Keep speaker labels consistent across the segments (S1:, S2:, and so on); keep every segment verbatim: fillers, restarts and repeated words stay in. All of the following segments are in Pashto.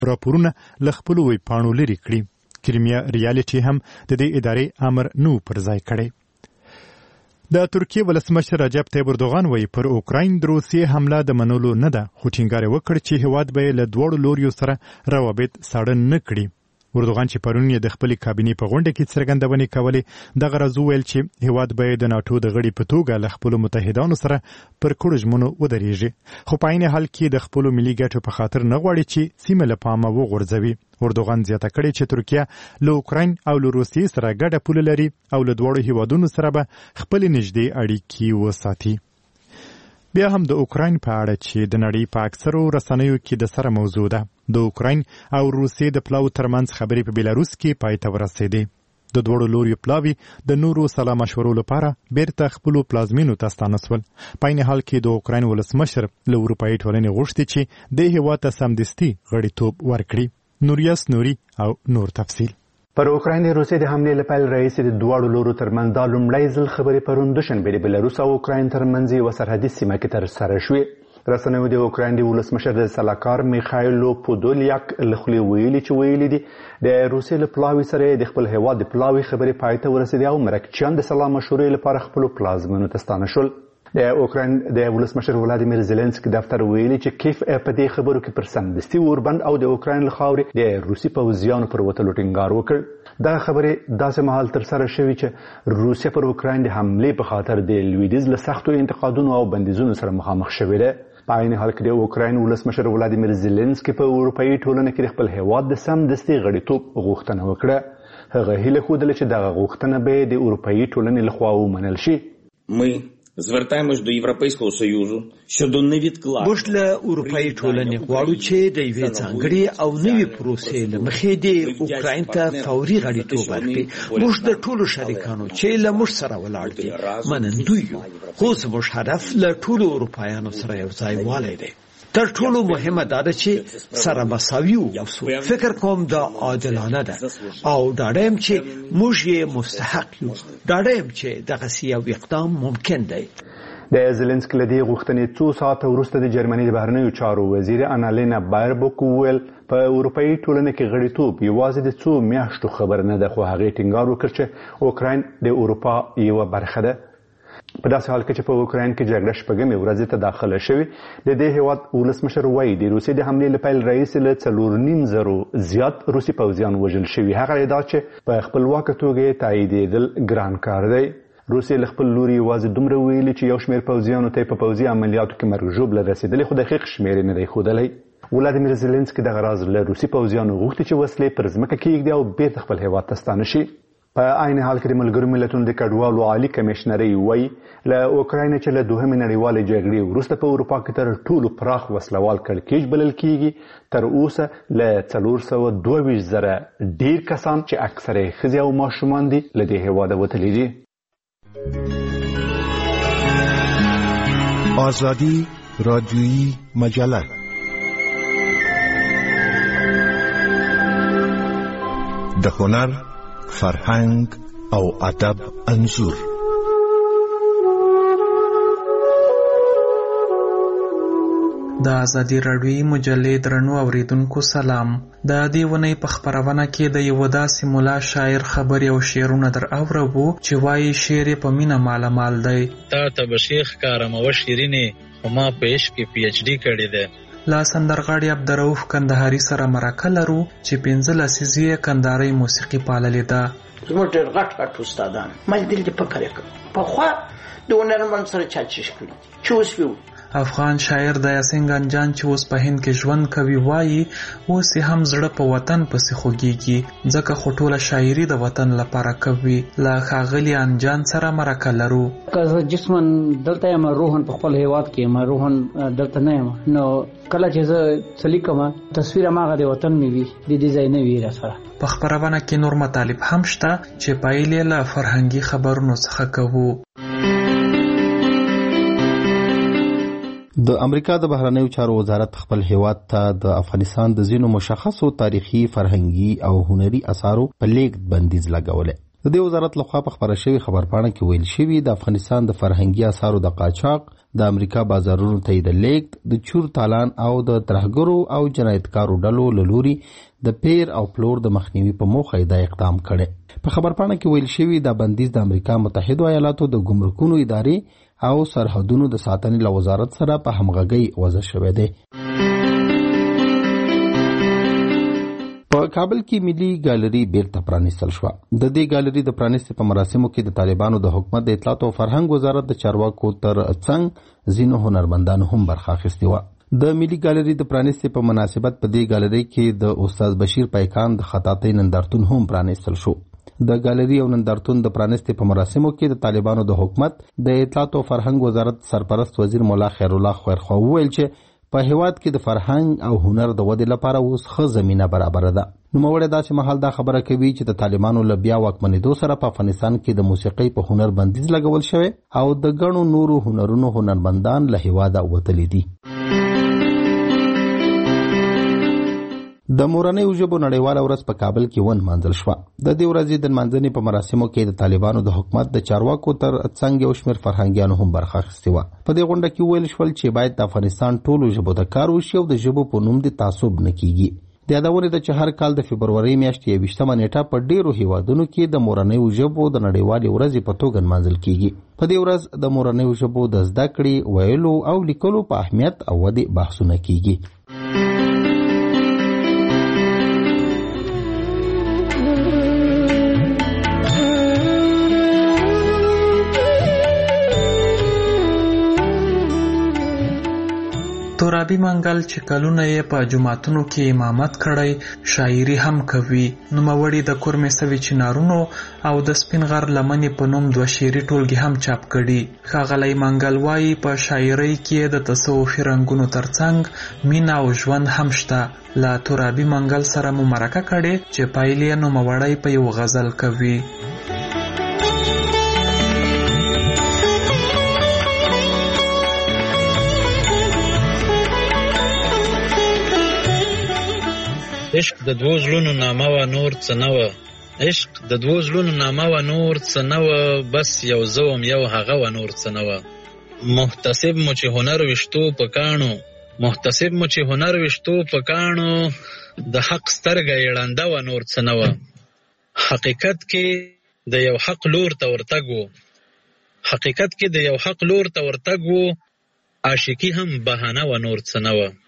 S1: راپورونه له خپلو ویبپاڼو لرې کړي. کریمیا ریالټي هم د دې ادارې امر نو پر ځای کړی. د ترکیې ولسمشر رجب طیب اردوغان وایي پر اوکراین د روسیې حمله د منلو نه ده، خو ټینګار یې وکړ چې هېواد به یې له دواړو لوریو سره روابط ساړه نه کړي. اردوغان چې پرون یې د خپلې کابینې په غونډه کې څرګندونې کولې، دغه راز وویل چې هېواد به یې د ناټو د غړي په توګه له خپلو متحدانو سره پر کړو ژمنو ودرېږي، خو په عین حال کې د خپلو ملي ګټو په خاطر نه غواړي چې سیمه له پامه وغورځوي. اردوغان زیاته کړې چې ترکیه له اوکراین او له روسیې سره ګډه پوله لري او له دواړو هېوادونو سره به خپلې نږدې اړیکې وساتي. بیا هم د اوکراین په اړه چې د نړۍ په اکثرو رسنیو کې د سره موضوع ده، د اوکراین او روسیې د پلاو ترمنځ خبرې په بیلاروس کې پای ته ورسېدې. د دواړو لوریو پلاوي د نورو سلا مشورو لپاره بیرته خپلو پلازمینو ته ستانه سول. په عین حال کې د اوکراین ولسمشر له اروپایي ټولنې غوښتي چې دې هېواد ته سمدستي غړیتوب ورکړي. نوریاس نوري او نور تفصیل.
S2: پر اوکراین د روسیې د حملې له پیل راهیسې د دواړو لورو ترمنځ دا لومړی ځل خبرې پرون دوشنبې د بېلاروس او اوکراین ترمنځ یوه سرحدي سیمه کې ترسره شوې. رسنیو د اوکراین د ولسمشر د سلاکار میخایلو پودولیاک له خولې ویلي چې ویلي دي د روسیې له پلاوي سره د خپل هېواد د پلاوي خبرې پای ته ورسېدې او مرکچیان د سلا مشورې لپاره خپلو پلازمینو ته ستانه شول. د اوکراین د ولسمشر ولادیمیر زيلنسکي دفتر ویلي چې کیف په دې خبرو کې پر سمدستي اوربند او د اوکراین له خاورې د روسي پوځیانو پر وتلو ټینګار وکړ. دا خبرې داسې مهال ترسره شوې چې روسیه پر اوکراین د حملې په خاطر د لویدیځ له سختو انتقادونو او بندیزونو سره مخامخ شوې ده. په عین حال کې د اوکراین ولسمشر ولادیمیر زيلنسکي په اروپایي ټولنه کې د خپل هېواد د سمدستي غړیتوب غوښتنه وکړه. هغه هیله ښودله چې دغه غوښتنه به د اروپایي ټولنې لخوا ومنل شي.
S3: Звертаємось до Європейського Союзу щодо невідкладного.
S4: موږ له اروپایي ټولنې غواړو چې د یوې ځانګړې او نوې پروسې له مخې د اوکراین ته فوري غړیتوب ورکړي. موږ د ټولو شریکانو چې له موږ سره ولاړ دي منندوی یو، خو زموږ هدف له ټولو اروپایانو سره یو ځای والی دی. تر ټولو مهمه دا ده چې سره مساوي واوسو. فکر کوم دا عادلانه ده او ډاډه یم چې موږ یې مستحق یو. ډاډه یم چې دغسې یو اقدام ممکن دی.
S2: د زيلنسکي له دې غوښتنې څو ساعته وروسته د جرمني د بهرنیو چارو وزیر انالینا بایربوک وویل په اروپایي ټولنه کې غړیتوب یوازې د څو میاشتو خبر نه ده، خو هغې ټینګار وکړ چې اوکراین د اروپا یوه برخه ده. په داسې حال کې چې په اوکراین کې جګړه شپږمې ورځې ته داخله شوې، د دې هېواد ولسمشر وایي د روسیې د حملې له پیل راهیسې له څلور نیم زرو زیات روسي پوځیان وژل شوي. هغه ادعا چې په خپلواکه توګه یې تاییدېدل ګران کار دی. روسیې له خپل لوري یوازې دومره ویلي چې یو شمېر پوځیانو ته یې په پوځي عملیاتو کې مرګ ژوبله رسېدلې، خو دقیق شمېر یې نه دی ښودلی. ولادیمیر زيلنسکي دغه راز له روسي پوځیانو غوښتي چې وسلې پر ځمکه کېږدي او بېرته خپل هېواد ته ستانه شي. په عین حال کې د ملګرو ملتونو د کډوالو عالي کمیشنرۍ وایي له اوکراین چې له دوهمې نړیوالې جګړې وروسته په اروپا کې تر ټولو پراخ وسلوال کړکېچ بلل کېږي. تر اوسه له څلور سوه دوه ویشت زره ډېر کسان چې اکثره یې ښځې او ماشومان دي له دې هېواده وتلي دي.
S5: آزادی رادیویی مجله د هنر، فرهنګ او ادب انځور.
S6: د ازادي راډیویي مجلې درنو اوریدونکو سلام. د دې ونې په خپرونه کې د یو داسې مولا شاعر خبرې او شعرونه در اورو چې وایي شعر په مینه مالامال دی.
S7: تا ته به شیخ کارم او شیرینې خو ما په عشق کې پی ایچ ډي کړې ده.
S6: لا سندرغاړي عبدالرؤف کندهاري سره مرکه لرو چې پنځه لسیزې یې کندهارۍ موسیقي پاللې ده.
S8: زموږ ډېر غټ غټ استادان ما دل دې فکر وکړ پخوا د هنرمند سره چا چیش کړي چې اوس ویو.
S6: افغان شاعر د یاسین ګنجان چې اوس په هند کې ژوند کوي وایي اوس یې هم زړه په وطن پسې خوږیږي ځکه خو ټوله شاعري د وطن لپاره کوي. له ښاغلي انجان سره مرکه لرو.
S9: که زه جسمن دلته یم، روحن په خپل هېواد کې یم، روحن دلته نه یم، نو کله چې زه څه لیکم تصویر هماغه د وطن مې وي، د دې ځای نه وي راسره.
S6: په خپرونه کې نور مطالب هم شته چې پایلې له فرهنګي خبرونو څخه کوو.
S10: د امریکا د بهرنیو چارو وزارت خپل هیواد ته د افغانستان د ځینو مشخصو تاریخي، فرهنګي او هنري اثارو په لیږد بندیز لګولی. د دې وزارت لخوا په خپره شوې خبرپاڼه کې ویل شوي د افغانستان د فرهنګي اثارو د قاچاق د امریکا بازارونو ته د لیږد د چور تالان او د ترهګرو او جنایتکارو ډلو له لوري د پیر او پلور د مخنیوي په موخه دا اقدام کړي. په خبرپاڼه کې ویل شوي دا بندیز د امریکا متحده ایالاتو د ګمرکونو ادارې او سرحدونو د ساتنې له وزارت سره په همغږۍ وضع شوی دی. په کابل کې ملي ګالري بیرته پرانیستل شوه. د دې ګالري د پرانیستې په مراسمو کې د طالبانو د حکومت د اطلاعات او فرهنګ وزارت د چارواکو تر څنګ ځینو هنرمندانو هم برخه اخیستې وه. د ملي ګالري د پرانیستې په مناسبت په دې ګالري کې د استاد بشیر پیکان د خطاطۍ نندارتون هم پرانیستل شو. د ګالري او نندارتون د پرانیستې په مراسمو کې د طالبانو د حکومت د اطلاعات او فرهنګ وزارت سرپرست وزیر مولا خیر الله خیرخوا وویل چې په هیواد کې د فرهنګ او هنر د ودې لپاره اوس ښه زمینه برابره ده. نوموړی داسې مهال دا خبره کوي چې د طالبانو له بیا واکمنېدو سره په افغانستان کې د موسیقۍ په هنر بندیز لګول شوی او د ګڼو نورو هنرونو هنرمندان له هیواده وتلي دي. د مورنیو ژبو نړیواله ورځ په کابل کې ونمانځل شوه. د دې ورځې د نمانځنې په مراسمو کې د طالبانو د حکومت د چارواکو تر څنګ یو شمېر فرهنګیانو هم برخه اخیستې وه. په دې غونډه کې ویل شول چې باید د افغانستان ټولو ژبو ته کار وشي او د ژبو په نوم د تعصب نه کیږي. د یادونې ده چې هر کال د فبرورۍ میاشتې یویشتمه نیټه په ډیرو هیوادونو کې د مورنیو ژبو د نړیوالې ورځې په توګه نمانځل کیږي. په دې ورځ د مورنیو ژبو د زده کړې، ویلو او لیکلو په اهمیت او ودې بحثونه کیږي.
S6: ترابي منګل چې کلونه یې په جوماتونو کې امامت کړی، شاعري هم کوي. نوموړي د کورمې سوي چنارونو او د سپین غر لمنې په نوم دوه شعري ټولګې هم چاپ کړي. ښاغلی منګل وایي په شاعرۍ کې د تصوفي رنګونو ترڅنګ مینه او ژوند هم شته. له ترابي منګل سره مو مرکه کړې چې پایلې یې نوموړی په یو غزل کوي.
S7: عشق د دوو زړونو نامه وه نور څه نه وه. عشق د دوو زړونو نامه وه نور څه نه وه. بس یو زه وم یو هغه وه نور څه نه وه. محتسب مو چې هنر ویشتو په کاڼو، محتسب مو چې هنر ویشتو په کاڼو، د حق سترګه یې ړنده وه نور څه نه وه. حقیقت کې د یو حق لور ته ورتګ و، حقیقت کې د یو حق لور ته ورتګ و. عاشقي هم بهانه وه نور څه نه وه.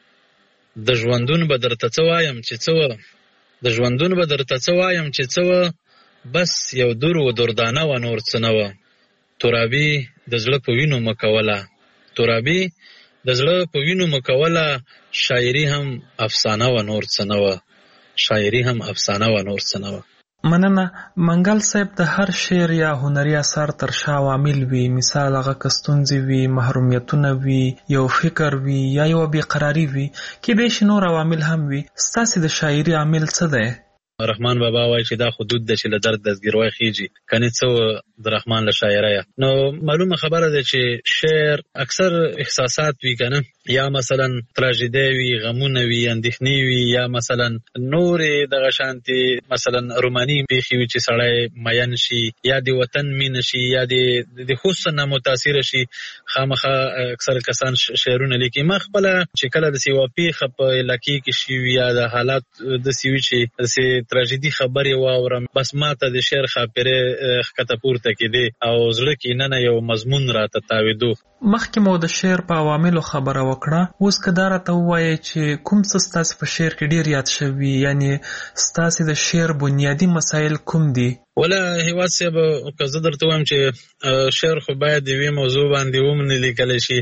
S7: د ژوندون به درته څه وایم چې څه وه، د ژوندون به درته څه وایم چې څه وه. بس یو دور و دردانه وه نور څه نه وه. ترابي د زړه په وینو مه کوله، ترابي د زړه په وینو مه کوله. شاعري هم افسانه وه نور څه نه وه، شاعري هم افسانه وه نور څه نه وه.
S6: مننه. منګل صاحب د هر شعر یا هنري اثر تر شا عوامل وي. مثال هغه که ستونزې وي، محرومیتونه وي، یو فکر وي یا یو بېقراري وي، کیدای شي نور عوامل هم وي. ستاسې د شاعري عامل څه دی؟
S7: رحمان بابا وایي چې دا خدود ده چې له درد دستګیروی خیږي، کنې څه د رحمان له شاعریه. نو معلومه خبره ده چې شعر اکثر احساسات وي کنه، یا مثلا تراژیدي وي، غمونه وي، اندېښنې وي، یا مثلا نورې دغه شانتې مثلا روماني پېښې وي چې سړی مین شي، یا د وطن مینه شي، یا د حسن نه متاثره شي. خامخا اکثر کسان شعرونه لیکي. ما خپله چې کله داسې یوه پېښه په علاقې کې شي وي یا د حالات داسې وي چې داسې تراژیدي خبرې واورم، بس ما ته د شعر خاپیرې ښکته پورته کېدې او زړه کې ننه یو مضمون راته تاوېدو.
S6: مخکې مو د شعر په عواملو خبره وکړه، اوس که دا راته ووایې چې کوم څه ستاسې په شعر کې ډېر یاد شوي، یعنې ستاسې د شعر بنیادي مسایل کوم دي؟
S7: ولا هیواد صاحب که زه درته وایم چې شعر خو باید د یوې موضوع باندې ومنې لیکلی شي،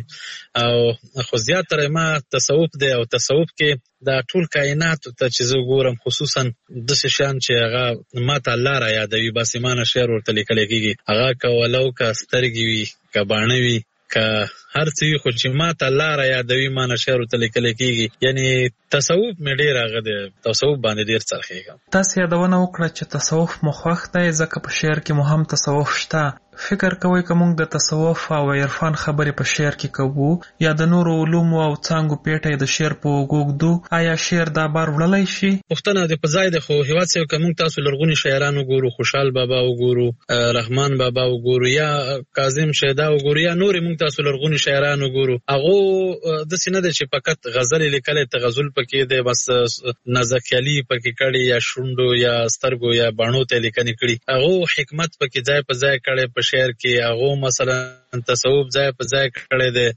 S7: او خو زیاتره ما تصوف دی، او تصوف کې دا ټول کائناتو ته چې زه ګورم، خصوصا داسې شیان چې هغه ما ته الله را یادوي، باسمانه شعر ورته لیکلی کېږي. هغه که ولو که سترګې وي، که باڼه وي، که هر څه وي، خو چې ما ته الله را یادوي ما نه شعر ورته لیکلی کېږي. یعنې تصوف مې ډېر هغه دی، تصوف باندې ډېر څرخېږم.
S6: تاسې یادونه وکړه چې تصوف مو خوښ دی ځکه په شعر کې مو هم تصوف شته. فکر کوئ که موږ د تصوف او عرفان خبرې په شعر کې کوو یا د نورو علومو او څانګو پیټه د شعر په وګوږدو، آیا شعر دا بار وړلی شي؟
S7: پوښتنه د په ځای ده، خو هېواد صاحب که موږ تاسو لرغوني شاعران وګورو، خوشحال بابا وګورو، رحمان بابا وګورو، یا کاظم شیدا وګورو، یا نورې موږ تاسو لرغوني شاعران وګورو، هغو داسې نه دی چې فقط غزل یې لیکلی، تغزل پکې دی، بس نازکیالي پکې کړي یا شونډو یا سترګو یا باڼو ته یې لیکنې کړي، هغو حکمت پکې ځای په ځای کړی په شعر کې، هغو مثلا تصوف ځای په ځای کړی دی،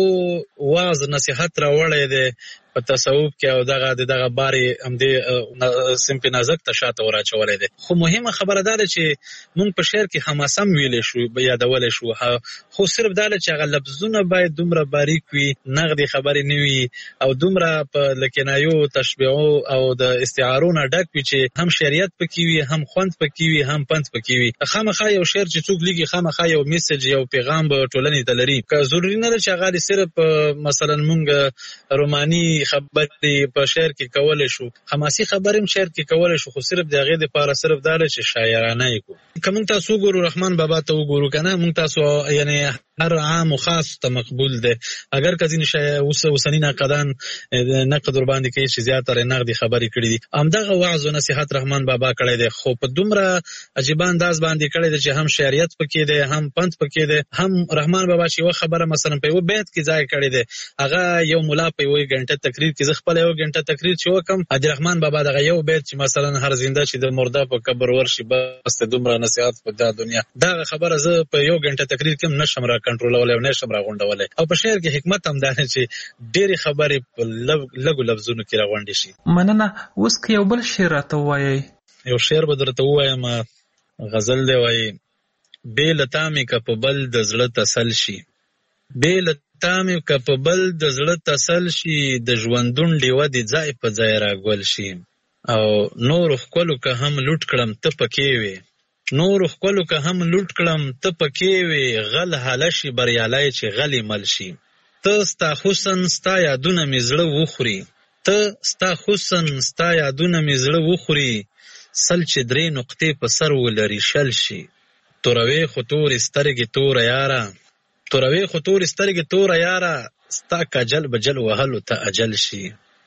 S7: هغو واعظ نصیحت راوړی دی په تصوف کې، او دغه د دغه بارې همدې صنف نازک ته شاته وراچولی دی. خو مهمه خبره دا ده چې موږ په شعر کې حماسه هم ویلی شو، یادولی شو، خو صرف دا ده چې هغه لفظونه باید دومره باریک وي، نغدې خبرې نه وي، او دومره په له کنایو، تشبیهو او د استعارو نه ډک وي چې هم شعریت پکې وي، هم خوند پکې وي، هم پند پکې وي. خامخا یو شعر چې څوک لیکي، خامخا یو میسج، یو پیغام به ټولنې ته لري. که ضروري نه ده چې هغه صرف مثلا موږ روماني خبرې په شعر کې کولی شو، حماسي خبرې هم شعر کې کولی شو، خو صرف د هغې دپاره صرف دا ده چې شاعرانه یې کړو. که موږ تاسو وګورو، رحمان بابا ته وګورو که نه، موږ تاسو یعنې هر عام و خاص ته مقبول دی، اگر که ځینې اوسني ناقدان نقد ورباندې کوي چې زیاتره نقدي خبرې کړي دي، همدغه وعظ و نصیحت رحمان بابا کړی دی، خو په دومره عجیبه انداز باندې کړی دی چې هم شعریت پکې دی، هم پند پکې دی. هم رحمان بابا چې یوه خبره مثلا په یوه بیت کې ځای کړی دی، هغه یو ملا په یوه ګنټه تقریر کې، زه خپله یوه ګنټه تقریر چې وکړم، حاجي رحمان بابا دغه یو بیت چې مثلا هر زنده چې د مرده په قبر ورشي، بس دومره نصیحت په دا دنیا، دغه خبره زه په یو ګنټه تقریر کې هم نشم را کنټرولولی او نشم را غونډولی. او په شعر کې حکمت هم دا دی چې ډېرې خبرې په لږو لفظونو کې را غونډې شي.
S6: مننه. اوس که یو بل شعر راته ووایئ.
S7: یو شعر به درته ووایم، غزل دی، وایي: بې له تا مې که په بل د زړه تسل شي، بې له تا مې که په بل د زړه تسل شي، د ژوندون ډیوه دې ځای په ځای راګول شي، او نورو ښکلو که هم لوټ کړم ته پکې وې، نورو ښکلو که هم لوټ کړم ته پکې وې، غل حاله شي بریالی چې غلې مل شي، ته ستا حسن ستا یادونه مې زړه وخوري، ته ستا حسن ستا یادونه مې زړه وخوري، سل چې درې نقطې په سر ولري شل شي، توروې خو تورې سترګې توره یاره، توروې خو تورې سترګې توره یاره، ستا کاجل به جل وهلو ته اجل شي،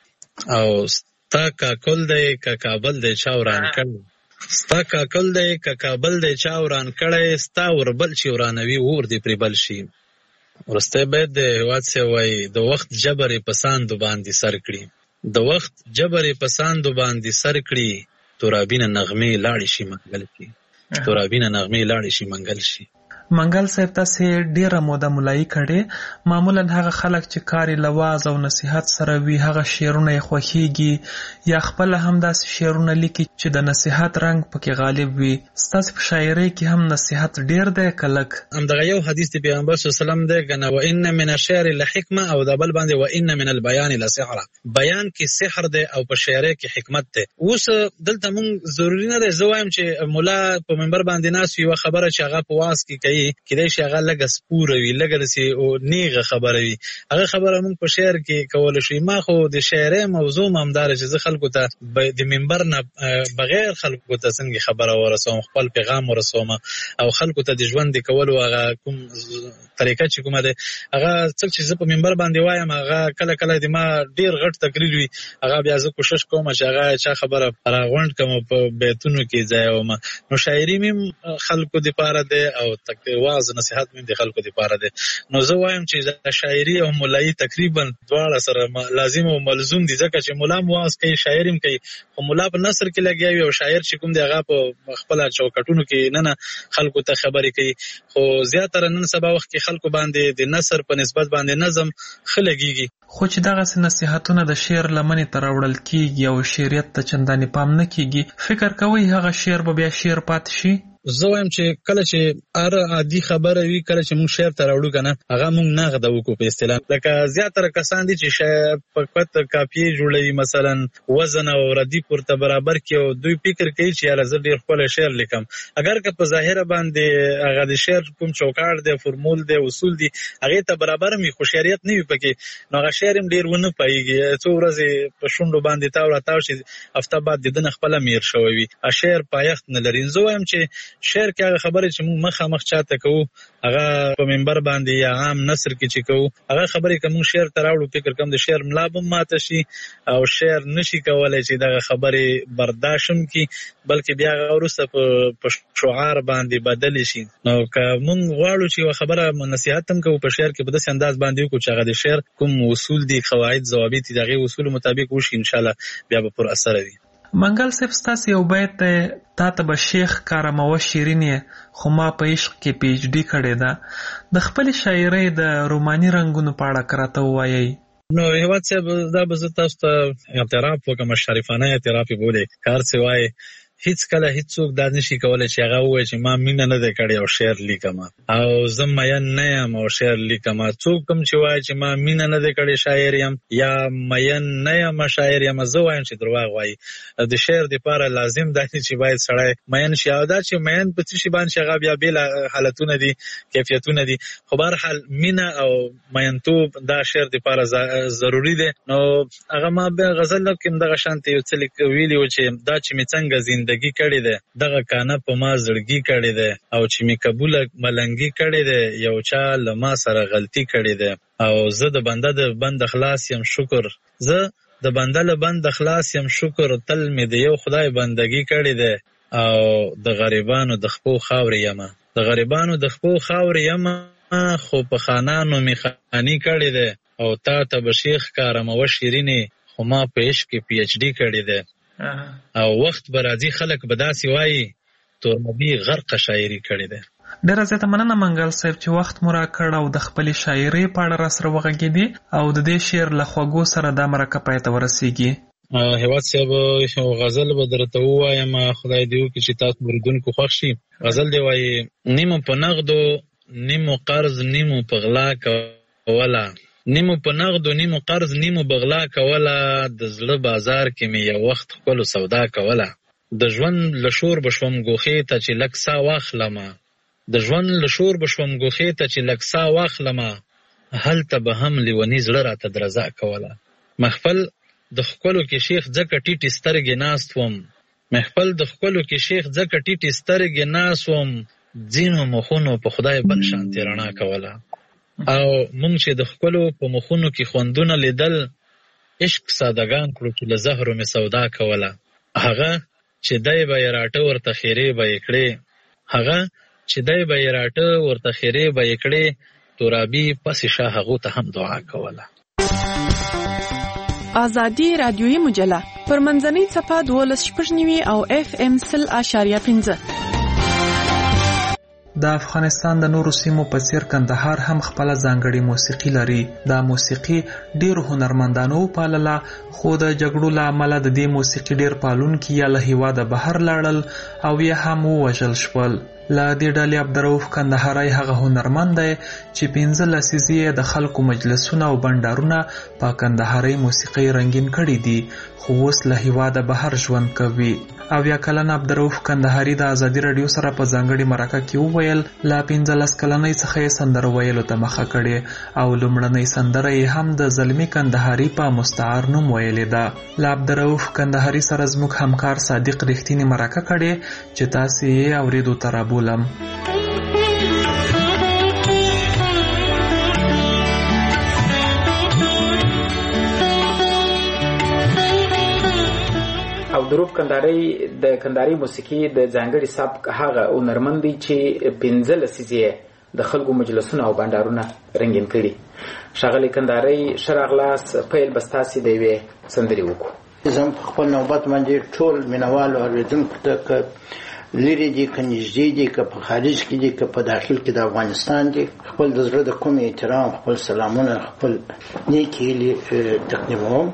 S7: او ستا کاکل دی که کابل دی چا وران کړی، ستا کاکل دی که کابل دی چا وران کړی، ستا وربل چې ورانوي اور دې پرې بل شي. وروستی بیت د هېواد صاحب وایي: د وخت جبر یې په ساندو باندې سر کړي، د وخت جبر یې په ساندو باندې سر کړي، تورابینه نغمې لاړې شي منګل شي، تورابینه نغمې لاړې شي منګل شي.
S6: منګل صاحب، تاسې ډیره موده ملایي کړې، معمولا هغه خلک چې کار یې له واعظ او نصیحت سره وي، هغه شعرونه یې خوښیږي یا خپله هم داسې شعرونه لیکي چې د نصیحت رنګ پکې غالب وي. ستاسې په شاعرۍ کې هم نصیحت ډیر دی که لږ؟
S7: همدغه یو حدیث د پیغمبر صلی الله علیه وسلم دی که نه: وان من الشعر لحکمه، او د بل باندې وان من البیان لسحره، بیان کې سحر دی او په شاعرۍ کې حکمت دی. اوس دلته مونږ ضروري نه دی زه وایم چې ملا په منبر باندې ناست وي، یوه خبره چې هغه په واعظ کې کوي کېدای شي هغه لږه سپوره وي، لږه داسې نیغه خبره وي، هغه خبره موږ په شعر کې کولی شو. ما خو د شاعرۍ موضوع هم همدا ده چې زه خلکو ته د منبر نه بغیر خلکو ته څنګه خبره ورسوم، خپل پیغام ورسوم، او خلکو ته د ژوند د کولو هغه کوم طریقه چې کومه ده، هغه څه چې زه په منبر باندې وایم، هغه کله کله د ما ډېر غټ تقریر وي، هغه بیا زه کوشش کوم چې هغه چا خبره راغونډ کړم په بیتونو کې ځایوم. نو شاعري مې خلکو دپاره دی او واعظ نصیحت مې د خلکو دپاره دی. نو زه وایم چې د شاعري او ملایي تقریبا دواړه سره لازم او ملزوم دي، ځکه چې ملا هم واعظ کوي، شاعر هم کوي، خو ملا په نثر کې لګیا وي او شاعر چې کوم دی هغه په خپله چوکټونو کې نه نه خلکو ته خبرې کوي. خو زیاتره نن سبا وخت کې خلکو باندې د نثر په نسبت باندې نظم ښه لګېږي.
S6: خو چې دغسې نصیحتونه د شعر لمنې ته راوړل کېږي او شعریت ته چندانې پام نه کېږي، فکر کوئ هغه شعر به بیا شعر پاتې شي؟
S7: زه وایم چې کله چې هر عادي خبره وي، کله چې موږ شعر ته راوړو که نه، هغه موږ نغده وکړو په اصطلاح. لکه زیاتره کسان دي چې فقط کاپیې جوړوي، مثلا وزن او ردیف ورته برابر کړي، او دوی فکر کوي چې یاره زه ډېر ښکلی شعر لیکم. اگر که په ظاهره باندې هغه د شعر کوم چوکاټ دی، فرمول دی، اصول دي، هغې ته برابر هم وي، خو شعریت نه وي پکې، نو هغه شعر هم ډېر ونه پوهېږي. څو ورځې په شونډو باندې تاو راتاو شي، هفته بعد د ده نه خپله میر شوی وي، شعر پایښت نه لري. زه وایم چې شعر کې هغه خبره چې موږ مخامخ چاته کوو هغه په منبر باندې یا عام نثر کې چې کوو هغه خبرې کوم شعر ته راوړو فکر کوم د شعر ملا به ماته شي او شعر نشي کولای چې دغه خبرې برداشت کی بلکې بیا وروسته په شعار باندې بدل شي. نو که موږ غواړو چې خبره نصيحت هم کوو په شعر کې په داسې انداز باندې وکړو چې هغه د شعر کوم اصول دي قواعد ضوابط دي هغه اصول مطابق وشي ان شاء الله بیا به پر اثر وي.
S6: منګل صاحب ستاسو یو بیت تا ته به شیخ کارمو شیرینې خو ما په عشق کې پی ایچ ډي کړې ده د خپل شاعرۍ د روماني رنگونو په اړه کراته وایي.
S7: نو هیواد صاحب دا به زه تاسو ته اعتراف وکړم شریفانه اعتراف یې بولې کار څه وایي هیڅ کله هیڅوک دا نشي کولای چې هغه وایي چې ما مینه نه ده کړې او شعر لیکم او زه مین نه یم او شعر لیکم. څوک کوم چې وایي چې ما مینه نه ده کړې شاعر یم یا مین نه یم شاعر یم زه وایم چې دروغ وایي. د شعر دپاره لازم دا چې باید سړی مین شي او دا چې مین په څه شي باندې هغه بیا بېله حالتونه دي کیفیتونه دي خو بهرحال مینه او مینتوب دا شعر دپاره ضروري دی. نو هغه ما غزل کې دغه شانتې یو څه ویلي و چې دا چې مې څنګه زندگی کړی ده دغه کانه په ما زړګي کړی ده او چې می قبول ملنګي کړی ده یو چا له ما سره غلطي کړی ده او زه د بنده د بند خلاص یم شکر زه د بنده له بند خلاص یم شکر تل می د یو خدای بندگی کړی ده او د غریبانو د خپو خاورې یم د غریبانو د خپو خاورې یم خو په خانانو می خانی کړی ده او تا ته به شیخ کارمو شیرینې خو ما په عشق کې پی ایچ ډي کړی ده او وخت به راځي خلک به داسې وایي تورنبي غرقه شاعري کړې ده.
S6: ډېره زیاته مننه منګل صاحب چې وخت مو راکړ او د خپلې شاعرۍ په اړه راسره وغږېدې او د دې شعر له خوږو سره دا مرکه پای ته ورسېږي.
S7: هیواد صاحب غزل به درته ووایم خدای دې وکړي چې تاسو اورېدونکو خوښ شي. غزل دی وایي نیمو په نغدو نیمو قرض نیمو په غلا کوله نیمو په نغدو نیمو قرض نیمو بغلا کوله د زړه بازار کې مې یو وخت خپلو سودا کوله د ژوند له شور به شوم ګوښې ته چې لږ ساه واخلمه د ژوند له شور به شوم ګوښې ته چې لږ ساه واخلمه هلته به هم لیوني زړه راته درزا کوله محفل د ښکلو کې شیخ ځکه ټیټې سترګې ناست وم محفل د ښکلو کې شیخ ځکه ټیټې سترګې ناست وم ځینو مخونو په خدای بل شانتې رڼا کوله او مونږ چې د خپلو په مخونو کې خوندونه لیدل عشق سادهګان کړو چې له زهرو مې سودا کوله هغه چې دی به یې راټه ورته خیرې به یې کړې هغه چې دی به یې راټه ورته خیرې به یې کړې ترابي پسې شاه هغو ته هم دعا کوله.
S11: ازادي رادیویي مجله پر منځنۍ څپه دولس شپږ نوي او اف ام سل اشاریه پنځه.
S6: د افغانستان د نورو سیمو په څیر کندهار هم خپل ځانګړي موسیقي لري. دا موسیقي ډیر هنرمندانو پالله خو د جګړو له امله د دې موسیقي ډیر پالونکي یا له هیواده بهر لاړل او یا هم ووژل شول. له دې ډلې عبدالرؤف کندهاری هغه هنرمند دی چې پنځه لسیزې د خلکو مجلسونه او بنډارونه په کندهارۍ موسیقۍ رنګین کړي دي خو اوس له هیواده بهر ژوند کوي. اویا کلن عبدالرؤف کندهاری د ازادي راډیو سره په ځانګړي مرکه کې وویل له پنځلس کلنۍ څخه یې سندره ویلو ته مخه کړې او لومړنۍ سندره یې هم د زلمي کندهاری په مستعار نوم ویلې ده. له عبدالرؤف کندهاری سره زموږ همکار صادق رښتینی مرکه کړې چې تاسې یې اورېدو ته رابولم.
S12: عبدالرؤف کندهاری د کندهاري موسیقي د ځانګړي سبک هغه هنرمند دی چې پنځه لسیزې د خلکو مجلسونه او بنډارونه رنګین کړي. ښاغلی کندهاری ښه راغلاست. پیل به ستاسې د یوې سندرې وکړو.
S8: زه په خپل نوبت باندې ټول مینوالو اورېدونکو ته که لرې دي که نږدې دي که په خارج کې دي که په داخل کې د افغانستان دي خپل د زړه د کوم احترام خپل سلامونه خپل نیکې هیلې تقدیموم.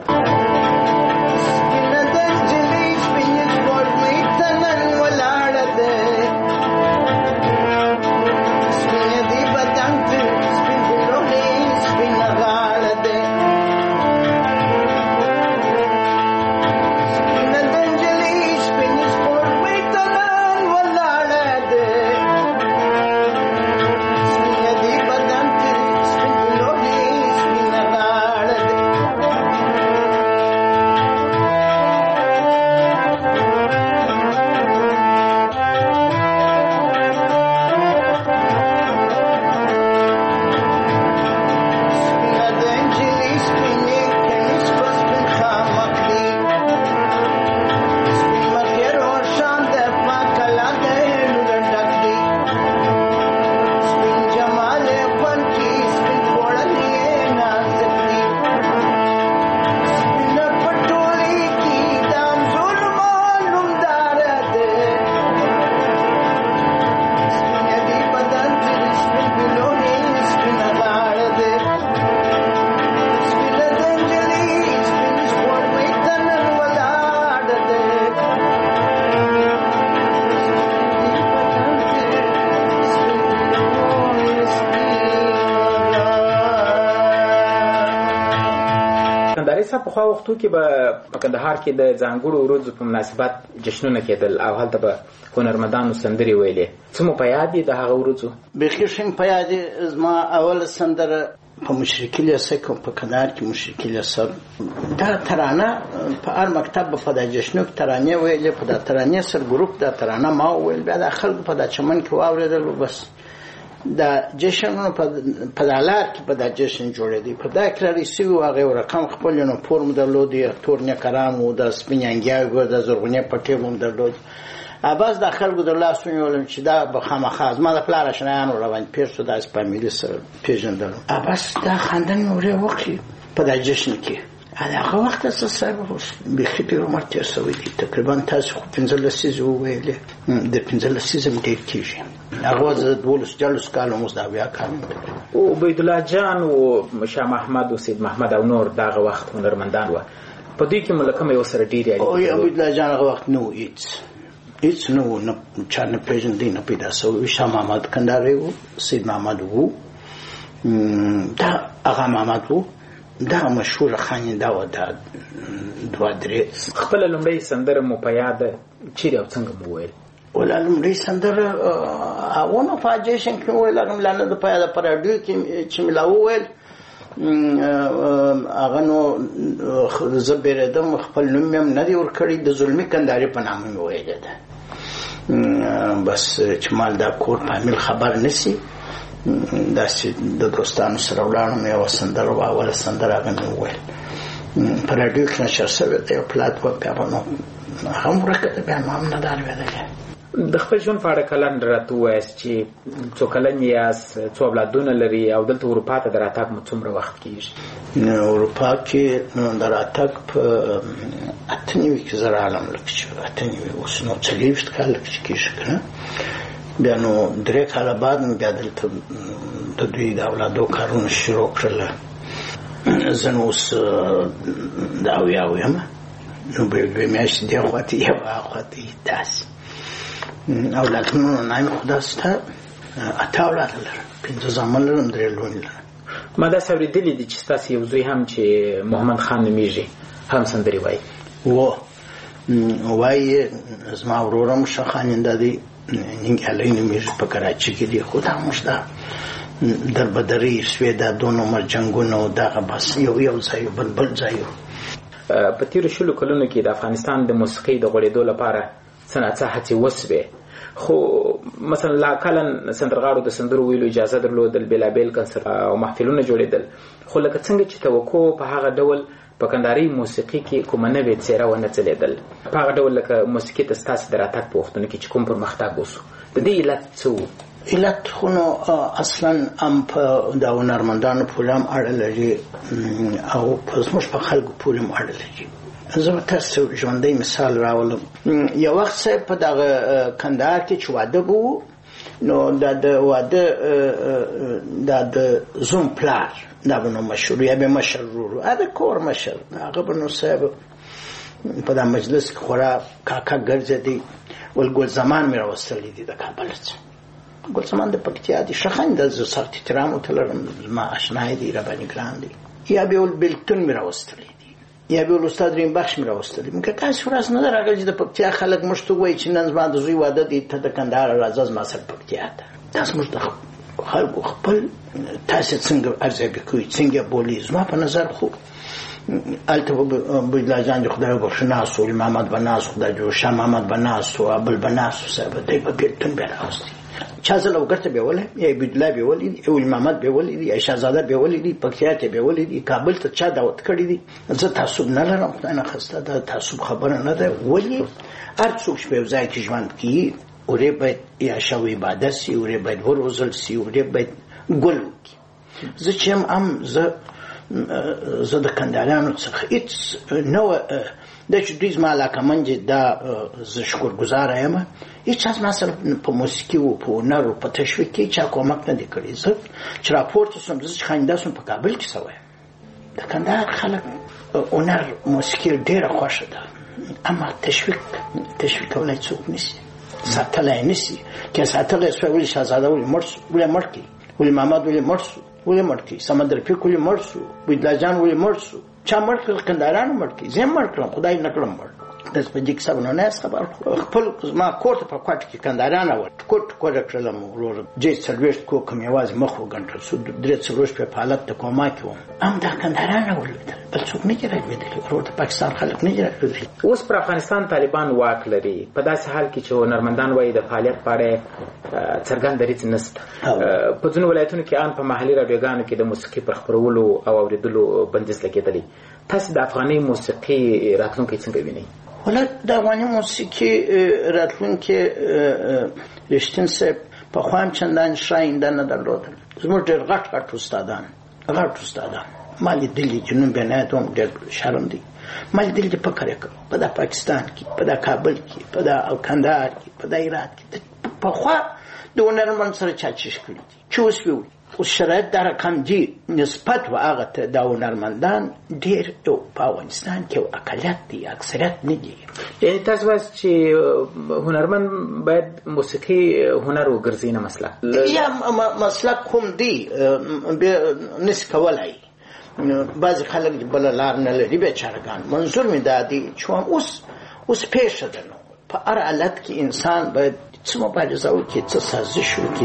S12: رئیس صاحب په خوا وختو کې به په کندهار کې د ځانګړو ورځو په مناسبت جشنونه کېدل او هلته به هنرمندانو سندرې ویلې. څه مو په یاد دي د هغه ورځو؟
S8: بیخي ښه په یاد دي. زما اوله سندره په مشرقي لیسه کې په کندهار کې مشرقي لیسه دا ترانه په هر مکتب به په دا جشنو کې ترانې ویلې. په دا ترانې سره ګروپ دا ترانه ما وویل. بیا د خلکو په دا چمن کې واورېدل. بس دا جشنونه په دا لار کې په دا جشن جوړېدی. په دا کې رئیسي و هغه رقم خپل یونیفورم درلودي، تور نکران و، د سپین انګیاګ و، د زرغونې پټې هم درلود. اباز د خلکو د لاس ونیولم چې دا به خامخا زما د پلار اشنایانو روان پیر شو. داسې فامیلي سره پېژندلم. اباس دا خندن مې ورې وکړي په دا جشن کې. هغه وخت څه صاحب بیخي ډېر عمر تېر شوی دی. تقریبا تاسو خو پنځه لسیزې وویلې. د پنځه لسیزې هم ډېر کېږي. هغه د دولس جلس کال اوس دا بیا کال
S12: او عبیدالله جان او شاه محمد او سید محمد او نور دغه وخت هنرمندان و. په دې کې ملکه مې وسره ډېر یادې.
S8: او عبیدالله جان هغه وخت نو هیڅ هیڅ نو نه چا نه پېژندی نه پیدا شوی. شاه محمد کندهاري و، سید محمد و، دا هغه محمد و، دا مشهور خاننده و. دا دوه درې
S12: خپل لومړی سندره مو په یاد چیرې او څنګه مو ویل؟
S8: ولا لومړی سندره هغه په جشن کې ویل. هغه ملانه د پیا د پراډیو کې چې ملا وویل. هغه نو زه بیرېدم. خپل نوم هم نه دی ورکړی. د ظلمي کندهاري په نامه مې ویلې ده. بس چې مال دا کور فامیل خبر نسی. داسې د دوستانو سره ولاړم. یوه سندره وه، اوله سندره هغه مې وویل. په راډیو کې نشر شوې ده. یو پلات وه. بیا به نو هغه هم ورکه ده. بیا نو هم نه دا لوېدلې.
S12: د خپل ژوند په اړه کلن راته ووایاست چې څو کلن یاست، څو اولادونه لري او دلته اروپا ته د راتګ مو څومره وخت کېږي؟
S8: اروپا کې د راتګ په اته نوي کې زه راغلم. لکه چې اته نوي اوس نو څلوېښت کاله چې کېږي که نه. بیا نو درې کاله بعد مې بیا دلته د دوی د اولادو کارونه شروع کړل. زه نو اوس د اویاو یم. نو به دوې میاشتې دې خواته یو هغه خواته داسې اولادونه نه مې خو داسې ته اته اولاده لرم. پنځه زامن لرم، درې لوڼې لرم.
S12: ما داسې اورېدلي دي چې ستاسې یو زوی هم چې محمد خان نومیږي هم سندرې وایي.
S8: و وایي زما ورور هم ښه خاننده دی. ننګیالی نومیږي، په کراچي کې دی. خو دا موږ دا دربدرۍ شوې دا دو نمبر جنګونه او دغه بس یو یو ځای بل بل ځای.
S12: په تېرو شلو کلونو کې د افغانستان د موسیقۍ د غوړېدو لپاره څه ناڅه هڅې وسوې. خو مثلا لا کلن سندرغاړو د سندرو ویلو اجازه درلودل، بېلابېل کنسرت او محفلونه جوړېدل. خو لکه څنګه چې توقع په هغه ډول په کندهاري موسیقي کې کومه نوې څېره ونه ځلېدل. په هغه ډول لکه موسیقي ته ستاسې د راتګ په وختونو کې چې کوم پرمختګ وسو، د دې علت څه و؟
S8: علت خو نو اصلا هم په د هنرمندانو پورې هم اړه لري او په زموږ په خلکو پورې هم اړه لري. زه به تاسو ژوندی مثال راولم. یو وخت صاحب په دغه کندهار کې چې واده به و، نو دا د واده دا د زوم پلار دا به نو مشهور یا به مشر ورور هغه د کور مشر هغه به نو صاحب په دا مجلس کې خورا کاکا ګرځېدی. ول ګل زمان مې راوستلی دي د کابل څخه. ګل زمان د پکتیا دي. ښه خنده زه سخت احترام ورته لرم. زما اشنای دي، راباندې ګران دي. یا به ول بېلتون مې راوستلی یا به ول استاد ریم بخش مې راوستلی. مګر کاسې ورځ نه ده راغلې چې د پکتیا خلک موږ ته ووایي چې نن زما د زوی واده دی، ته د کندهار راځه زما سره پکتیا ته. دا زموږ د خلکو خپل تاسې څنګه ارزیابي کوئ، څنګه بولي. زما په نظر خو هلته عبیدالله جان د خدای وبخښه ناست و، محمد به ناست و، خدای جوړ شاه محمد به ناست و، بل به ناست و. صاحب دی به بېلتون بیا راوستي. چا زه لوګر ته بیولی، یا عبیدالله بیولی دي، یا محمد بیولی دي، یا شهزاده بیولی دي، پکتیا ته بیولی دي، کابل ته چا دعوت کړی دي. زه تعصب نه لرم، خدای نه خواسته دا تعصب خبره نه ده. ولې هر څوک چې په یو ځای کې ژوند کوي اورې باید یا شو عبادت سي، اورې باید وروزل سي، اورې باید ګل وکړي. زه چې هم زه زه د کندهاریانو څخه هېڅ نه وه دا چې دوی زما علاقمند دي، دا زه شکرګزاره یم. هېڅ چا زما سره په موسیقي و په هنر و په تشویق کې چا کومک نه دی کړی. زه چې راپورته سوم، زه چې خاننده سوم په کابل کې سوی یم. د کندهار خلک هنر موسیقي ډېره خوښه ده، اما تشویق تشویق کولی څوک نشي، ساتلی یې نشي. که ساتلی یې سوی ولې شهزاده ولې مړ سو، ولې مړ کړي، ولې محمد ولې مړ سو، ولې مړ کړي سمندر فیک ولې مړ شو ویدلا جان ولې مړ شو چا مړ کړل کندهاران مړ کړي زه مړ کړم خدای نه کړم مړ د سپجیک صاحب نو نه خبر خپل ما کوټه په کوټه کې کندهاران و کوټ کوټه کړل مو ورور جې سرویس کو کوم یواز مخ وګنټل سو درې څلوش په حالت ته کومه کې ام دا کندهاران ولیدل بل څوک نه کېږي ولیدل ورور د پاکستان خلک نه کېږي
S12: اوس پر افغانستان طالبان واک لري په داسې حال کې چې هنرمندان وایي د فعالیت په اړه څرګند دریځ نشته په ځینو ولایتونو کې ان په محلي رادیوګانو کې د موسیقي پر خپرولو او اوریدلو بندیز لګېدلی تاسو د افغاني موسیقي راتلونکي څنګه وینئ
S8: ولې د افغاني موسیقي راتلونکي رښتین صاحب په خوام چندان شاینده نه درلودل زموږ ډېر غټ غټ استادان غټ استادان مالي دلی جنوب نه دوم ډېر شرم دي مالي دلی په کار کوي په د پاکستان کې په د کابل کې په د کندهار کې په د هرات کې په خوا د هنرمند سره چاچش کړی چې اوس وی او شرایط در کم دي نسبت و هغه ته د هنرمندان ډېر په افغانستان کې اقلیت دي اکثریت نه دي
S12: یعنی تاسو وایئ چې هنرمند باید موسیقي هنر وګرځي نه مسلک
S8: یا مسلک کوم دی نس کولای بعضی خلک بل لار نه لري بیچارهګان منظور می دادي چې اوس اوس پیښه ده په هر حالت کې انسان باید څه مبارزه وکړي څه سازش وکړي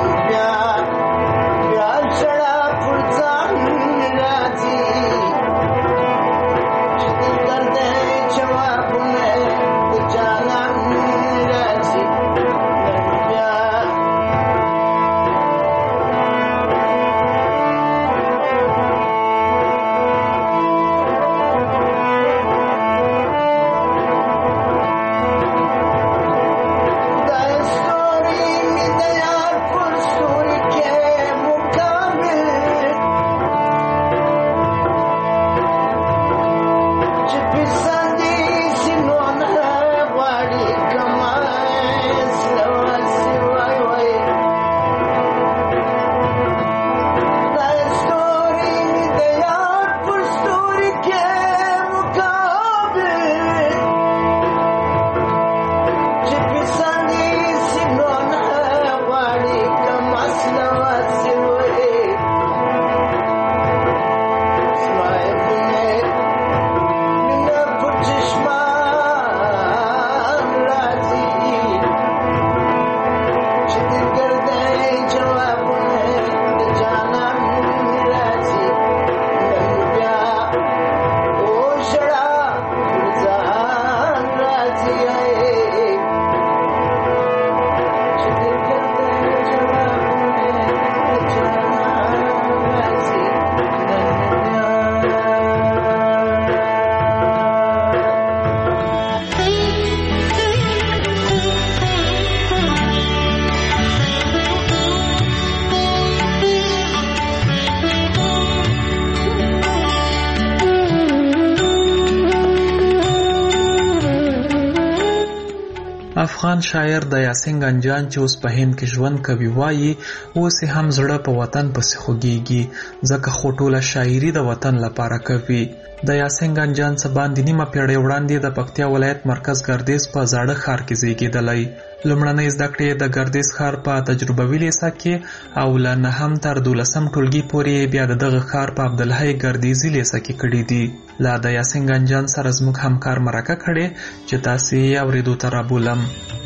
S6: افغان شاعر د یاسین ګنجان چې اوس په هند کې ژوند کوي وایي اوس هم زړه په وطن پسې خوږیږي ځکه خو ټوله شاعري د وطن لپاره کوي. د یاسین ګنجان څه باندې نیمه پیړۍ وړاندې د پکتیا ولایت مرکز ګردیز په زاړه ښار کې زیږېدلی. لومړنۍ زده کړې د ګردیز ښار په تجربوي لیسه کې او له نهم تر دولسم ټولګي پورې بیا د دغه ښار په عبدالحی ګردیزي لیسه کې کړي دي. لا د یاسین ګنجان سره زموږ همکار مرکه کړې چې تاسې یې اورېدو ته رابولم.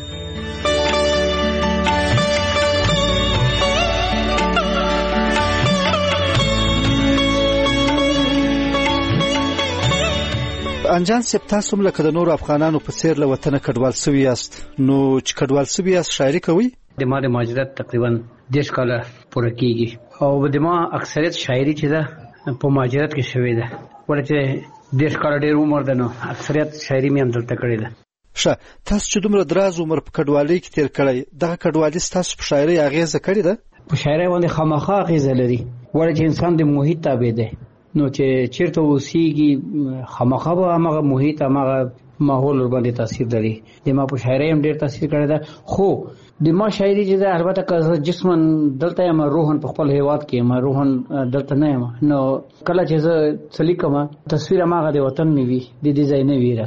S13: انجان صاحب تاسو هم لکه د نورو افغانانو په څیر له وطنه کډوال سوي یاست، نو چې کډوال سوي یاست شاعري کوئ؟
S9: د ما د مهاجرت تقریبا دیش کاله پوره کیږي او د ما اکثریت شاعري چې ده په مهاجرت کې شوې ده، ولې چې دیش کاله ډېر عمر ده نو اکثریت شاعري مې هم دلته کړې ده.
S13: ښه، تاسو چې دومره دراز عمر په کډوالۍ کې تیر کړی، دغه کډوالي ستاسو په شاعرۍ اغېزه کړې ده؟
S9: په شاعرۍ باندې خامخا اغېزه لري، ولې چې انسان د محیط تابع دی، نو چې چیرته اوسېږي خامخا به هماغه محیط هماغه ماحول ورباندې تاثیر لري. د ما په شاعرۍ هم ډېر تاثیر کړی ده، خو د ما شاعري چې ده البته که جسمن دلته یم، روحن په خپل هیواد کې یم، روحن دلته نه یم، نو کله چې زه څه لیکم تصویر هماغه د وطن مې وي، د دې ځای نه وي را سره.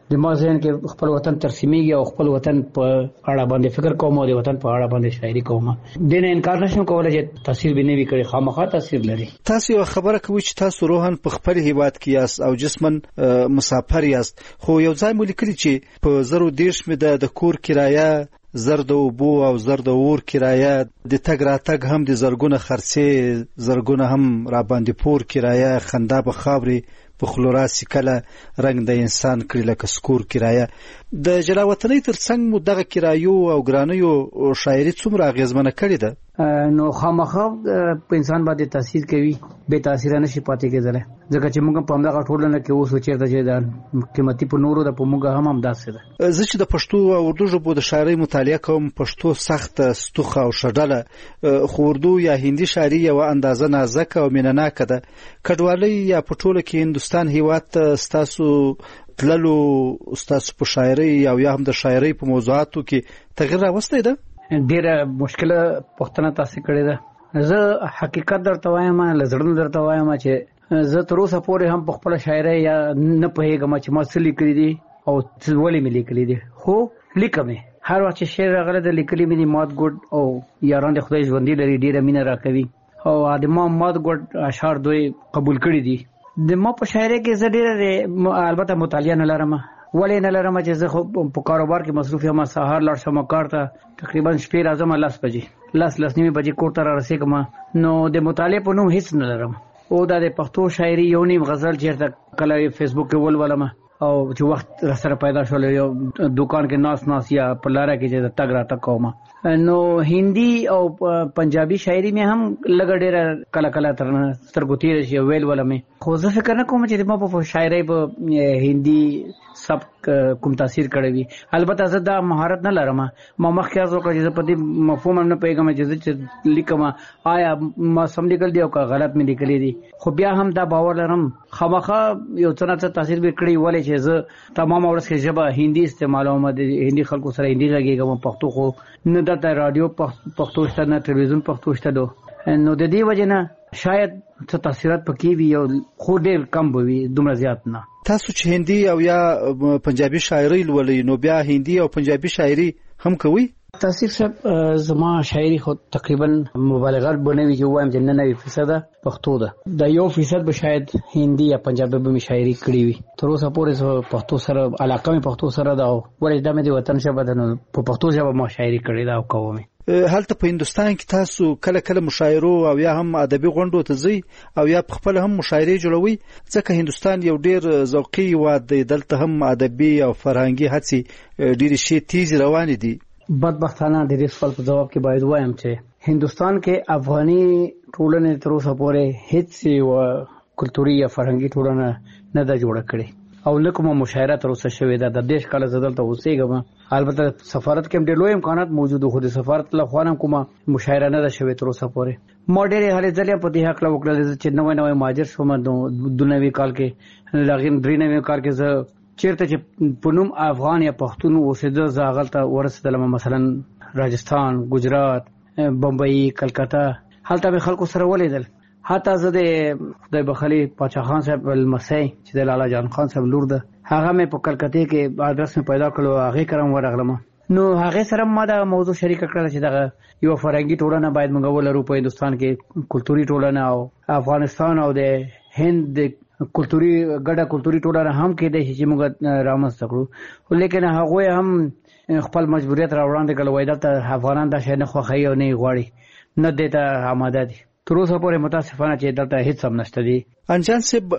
S9: د ما ذهن کې خپل وطن ترسیمیږي او خپل وطن په اړه باندې فکر کوم او د وطن په اړه باندې شاعري کوم. د نه انکار نشم کولای چې تاثیر به نه وي کړی، خامخا تاثیر لري.
S13: تاسو یو خبره کوي چې تاسو روحاً په خپل هیواد کې یاست او جسمن مسافر یاست، خو یو ځای مو لیکلي چې په زرو دیرش مې د کور کرایه، زر د اوبو او زر د اور کرایه، د تګ راتګ هم د زرګونه خرڅې، زرګونه هم را باندې پور کرایه، خندا په خاورې په خلوراسي کله رنګ د انسان کړي لکه سکور کرایه. د جلاوطنۍ ترڅنګ مو دغه کرایو او ګرانیو شاعري څومره اغیزمنه کړې ده؟
S9: نو خامخا په انسان باندې تاثیر کوي، به تاثیر نشي پاتې کېدل، ځکه چې موږ په همدغه ټولنه کې اوس چیرته چې د قیمتي په نورو د په موږ هم هم داسې ده.
S13: زه چې د پښتو او اردو ژبو د شاعرۍ مطالعه کوم، پښتو سخته، ستوخه او شډله، خو اردو یا هندي شاعري یو اندازه نازکه او مینناکه ده. کډوالۍ یا په ټوله کې هندوستان هیواد ته ستاسو تللو، ستاسو په شاعرۍ او یا هم د شاعرۍ په موضوعاتو کې تغیر راوستی ده؟
S9: ډیره مشکله پښتنه تاسو کړې ده. زه حقیقت درته وایم، لزړم درته وایم چې زه تر اوسه پورې هم په خپل شاعرۍ یا نه پوهیږم چې ما څه لیکلي دي او ولې مې لیکلي دي، خو لیکم هر وخت چې شعر راغلی د لیکلي مې دي. مات ګډ او یاران د خدای ژوندي لري، ډیره مینه راکوي او د ما مات ګډ اشعار دوی قبول کړي دي. د ما په شاعرۍ کې زه ډیره البته مطالعه نه لرم، ولې نه لرم چې زه خو په کاروبار کې مصروف یم. سهار لاړ شم کار ته، تقریبا شپې راځم لس بجې، لس لس نیمې بجې کور ته را رسېږم. نو د مطالعې په نوم هیڅ نه لرم. او دا د پښتو شاعري یو نیم غزل چېرته کله فیسبوک کې ولولم او چې وخت را سره پیدا شول یو دکان کې ناس ناس یا په لاره کې چې تګ راتګ کوم. نو هندي او پنجابي شاعري مې هم لږ ډېره کله کله تر سترګو تېره شي ویل ولم، خو زه فکر نه کوم چې ما په شاعرۍ په هندي سبک کوم تاثیر کړی وي. البته زه دا مهارت نه لرم. ما مخکې از وکړه چې زه په دې مفهوم نه پوهېږم چې زه چې لیکم آیا ما سم لیکل دي او که غلط مې لیکلي دي، خو بیا هم دا باور لرم خامخا یو څه نه څه تاثیر به کړی. ولې چې زه تمام ورځ کې ژبه هندي استعمالوم، د هندي خلکو سره هندي غږېږم، پښتو خو نه دلته رادیو پښتو شته، نه تلویزیون پښتو شته. نو د دې وجې نه شاید څه تاثیرات پکې وي او خو ډېر کم به وي، دومره زیات نه.
S13: تاسو چې هندي او یا پنجابي شاعري لولئ، نو بیا هندي او پنجابي شاعري هم کوئ؟
S9: تاسو صاحب زما شاعري خو تقریبا مبالغه بنوي چې وایم چې ننوي فیصد پښتو ده، د یو فیصد به شاید هندي یا پنجابي به شاعري کړی وي. تر اوسه پورې پښتو سره علاقه مې پښتو سره ده او ولې دا مې د وطن ژبه ده، نو په پښتو ژبه ما شاعري کړې ده او کوم.
S13: هلته په هندوستان کې تاسو کله کله مشاعرو او یا هم ادبي غونډو ته ځئ او یا خپل هم مشاعرې جوړوي، ځکه هندوستان یو ډیر ذوقي هیواد دی، دلته هم ادبي او فرهنګي هڅې ډېرې شي تیز روانې دي.
S9: بدبختانه د دې سوال په جواب کې باید وایم چې هندوستان کې افغاني ټولنې تر اوسه پورې هیڅ یو کلتوري یا فرهنګي ټولنه نه ده جوړه کړې او نه کومه مشاعره تر اوسه شوې ده. د دیش کاله زه دلته اوسېږم، البته سفارت کې هم ډېر لوی امکانات موجود خو د سفارت له خوا هم کومه مشاعره نه ده شوې تر اوسه پورې. ما ډېرې هلې ځلې په دې هکله وکړلې چې نوی نوی مهاجر شوم دوه نوي کال کې، هغې درې نوي کال کې زه چیرته چې په نوم افغان یا پښتون اوسېده زه هغلته ورسېدلم، مثلا راجستان، ګجرات، بمبئی، کلکته، هلته مې خلکو سره ولیدل. حتی زه د خدای بخلي پاچا خان صاحب لمسی چې د لالا جان خان صاحب لور ده، هغه مې په کلکته کې ادرس مې پیدا کړو، هغې کرم ورغلم. نو هغې سره ما دا موضوع شریکه کړله چې دغه یو فرهنګي ټولنه باید موږ ولرو په هندوستان کې، کلتوري ټولنه، او افغانستان او د هند کلتوري ګډه کلتوري ټولنه هم کېدای شي چې موږ رامنځته کړو. لیکن هغوی هم خپل مجبوریت راوړاندې کړل، وایي دلته افغانان دا شی نه خوښوي او نه یې غواړي، نه دې ته آماده دي. تر اوسه پورې متاسفانه چې دلته هیڅ هم نشته دي.
S13: انجان صاحب،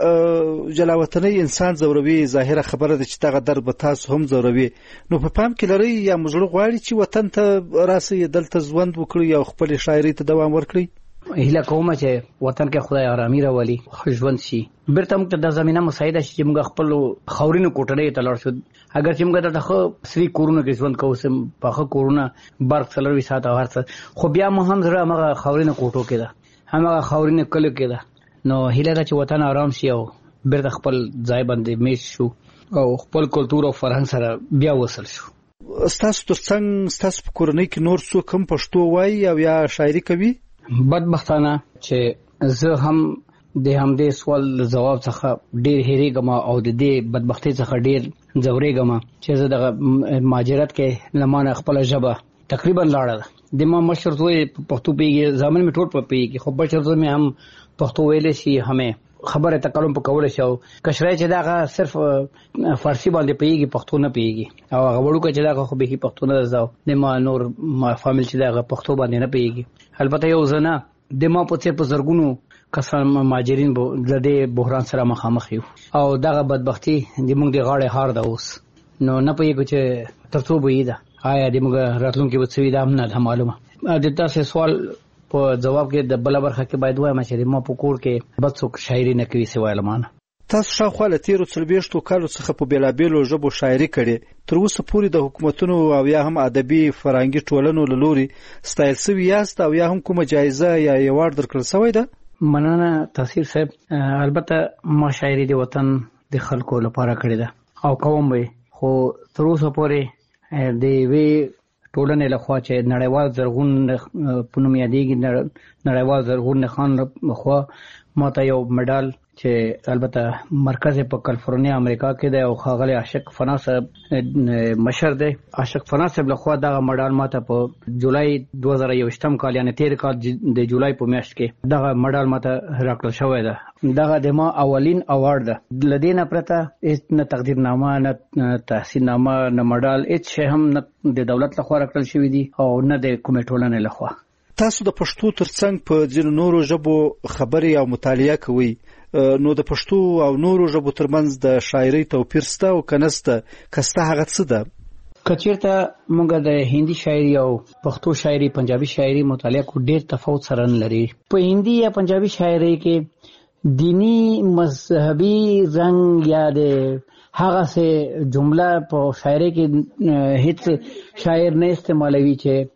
S13: جلاوطنۍ انسان ځوروي، ظاهره خبره ده چې دغه درد به تاسو هم ځوروي، نو په پام کې لرئ یا مزړه غواړي چې وطن ته راسئ، دلته ژوند وکړئ او خپل شاعرۍ ته دوام ورکړئ؟
S9: هیله کوم چې وطن کې خدای آرامي راولي، ژوند شي، بیرته موږ ته د زمینه مساعده شي چې موږ خپل خاورینو کوټړۍ ته لاړ شو. اگر چې موږ دلته ښه سري کورونه کې ژوند کوو، پاخه کورونه، برق څلروي ساعته هر څه، خو بیا مو هم زړه همغه خاورینو کوټو کې ده، همغه خاورینو کلیو کې ده. نو هیله ده چې وطن آرام شي او بیرته خپل ځای باندې میش شو او خپل کلتور او فرهنګ سره بیا وصل شو.
S13: ستاسو ترڅنګ ستاسو په کورنۍ کې نور څوک هم پښتو وایي او یا شاعري کوي؟
S9: بدبختانه چې زه هم د همدې سوال جواب څخه ډېر هېرېږم او د دې بدبختۍ څخه ډېر ځورېږم چې زه دغه مهاجرت کې لمانه خپل ژبه تقریبا لاړه د ما مشر زوی پښتو پیږي ځامن می ټول په پیږي خو بشر زوی می هم پښتو ویلې شي همه خبره تکلم په کول شو کشرای چې داغه صرف فارسی باندې پیږي پښتو نه پیږي او هغه وړو کې چې داغه خو به پښتو نه زاو د ما نور ما فامیل چې داغه پښتو باندې نه پیږي البته یو زنه د ما په څیر په زرګونو کسان مهاجرین د دې بحران سره مخامخ یو او دغه بدبختی د موږ د غاړې هار ده اوس نو نه پیږي چې ترڅو به ده آیا د موږ راتلونکي وڅوي دا هم نه معلومه د تاسو سوال په جواب کې د بل برخه کې باید وایم چې ما په کور کې بد څوک شاعري نه کوي سوای لمانه
S13: تاسو شاوخوا له تیرو څلوېښتو کالو څخه په بیلابیلو ژبو شاعري کړې تر اوسه پورې د حکومتونو او یا هم ادبي فرهنګي ټولنو له لوري ستایل سوي یاست او یا هم کومه جایزه یا ایوارډ درکړل سوی ده
S9: مننه تاثیر صاحب البته ما شاعري د وطن د خلکو لپاره کړې ده او کوم به خو تر اوسه پورې د وی ټولنې له خوا چې نړیوال زرغون پونم یادېږي نړیوال زرغون خان خوا ماته یو مډال چې البته مرکز په کالیفورنیا امریکا کې دی او ښاغلی عاشق فنا صاحب مشر دی عاشق فنا صاحب له خوا دغه مډال ماته په جولای دوه زره یوویشتم کال یعنی تیر کال د جولای په میاشت کې دغه مډال ماته راکړل شوی ده دغه د ما اولین اوارډ ده له دې نه پرته هېڅ نه تقدیرنامه نه تحسیننامه نه مډال هېڅ شی هم نه د دولت لخوا راکړل شوي دي او نه د کومې ټولنې لخوا
S13: تاسو د پښتو ترڅنګ په ځینو نورو ژبو خبرې او مطالعه کوئ نو د پښتو او نورو ژبو ترمنځ د شاعرۍ توپیر شته او که نشته که شته هغه څه ده
S9: که چېرته موږ د هندي شاعري او پښتو شاعري پنجابي شاعري مطالعه کو ډېر تفاوت سره نه لري په هندي یا پنجابي شاعري کې دینی مذهبي رنګ یا د هغه څه جمله په شاعري کې هیڅ شاعر نه استعمالوي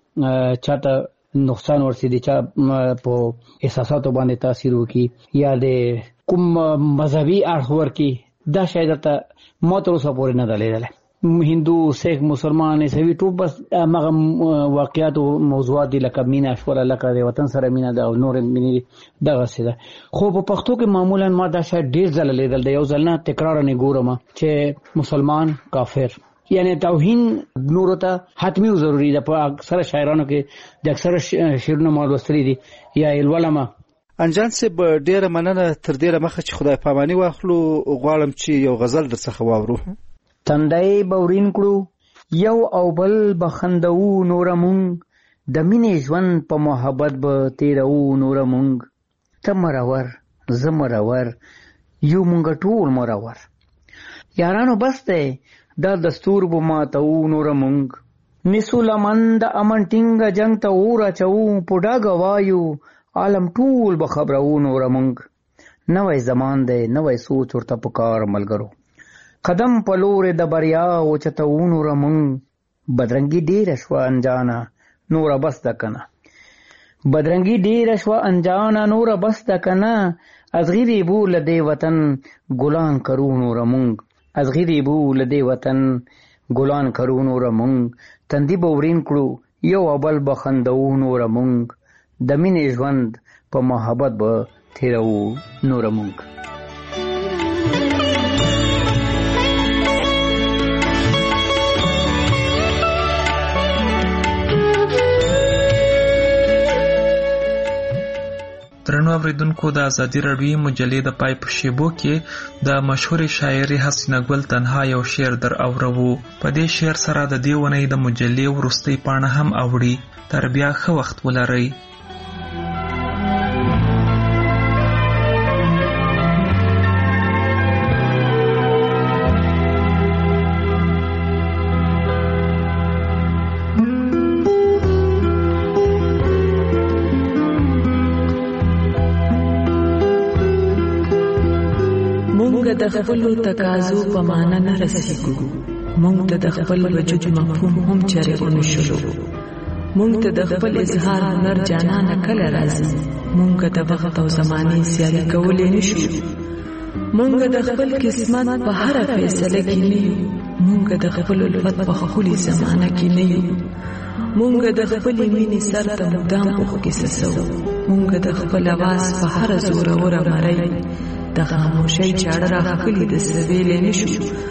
S9: چې چاته نقصان ورسېږي چې په احساساتو باندې تاثیر وکړي یا د کوم مذهبي اړخ ورکړي دا شاید ته ما تر اوسه پورې نه ده لیدلی هندو سیخ مسلمان عیسوي ټول بس هغه واقعیات او موضوعات دي لکه مینه شوله لکه د وطن سره مینه ده او نور مینې دغسې ده خو په پښتو کې معمولا ما دا شاید ډېر ځله لیدل د یو ځل نه تکرار نه ګورم چې مسلمان کافر یعنی توهین نورو ته حتمی او ضروری ده په اکثره شاعرانو کې د اکثره شعرونو ما لوستلي دي یا الولما
S13: انجان صاحب ډیره مننه تر ډیره مخه چې خدای پاماني واخلو غواړم چې یو غزل درڅخه واورو
S9: تندای بورین کړو یو او بل بخندو نور مونږ د مینې ژوند په محبت به تیرو نور مونږ ته مرور زه مرور یو مونږ ټول مرور یارانو بس دی دا دستور بو ماتو نور مونږ نسو لمن د امن ټینګه جنگ ته اور اچو پوډا غوایو عالم ټول به خبرو نور مونږ نوې زمان دی نوې سوچ ورته پکار ملګرو قدم په لور د بریا او چته نور مونږ بدرنګي ډیر شو انجانا نور بس د کنه بدرنګي ډیر شو انجانا نور بس د کنه ازغری بو لدی وطن ګلان کرو نور مونږ از غیری بو لدی وطن ګلان کرو نور مونږ تندی بورین کړو یو اول بخندو نور مونږ د مینې ژوند په محبت به تیرو نور مونږ
S6: درنو اوریدونکو د ازادي راډیو مجلې د پای په شیبو کې د مشهور شاعري حسینه ګل تنها یو شعر در اورو په دې شعر سره د دې ونې د مجلې وروستۍ پاڼه هم اوړي تر بیا ښه وخت ولرئ
S14: د خپل تقاضو په معنا نه رسیږو مونږ ته د خپل وجود مفهوم هم چره ونشو مونږ ته د خپل اظهار هنر جانان کله راځي مونږ د وخت او زمانه سیالي کولې نشو مونږ د خپل قسمت په هر فیصله کې نه یو مونږ د خپل الفت په خولي زمانه کې نه یو مونږ د خپل مینې سر ته مدام په کې سسو مونږ د خپل आवाज په هر زور اور مړی د خاموشۍ چاړه راخلي د سویلې نشو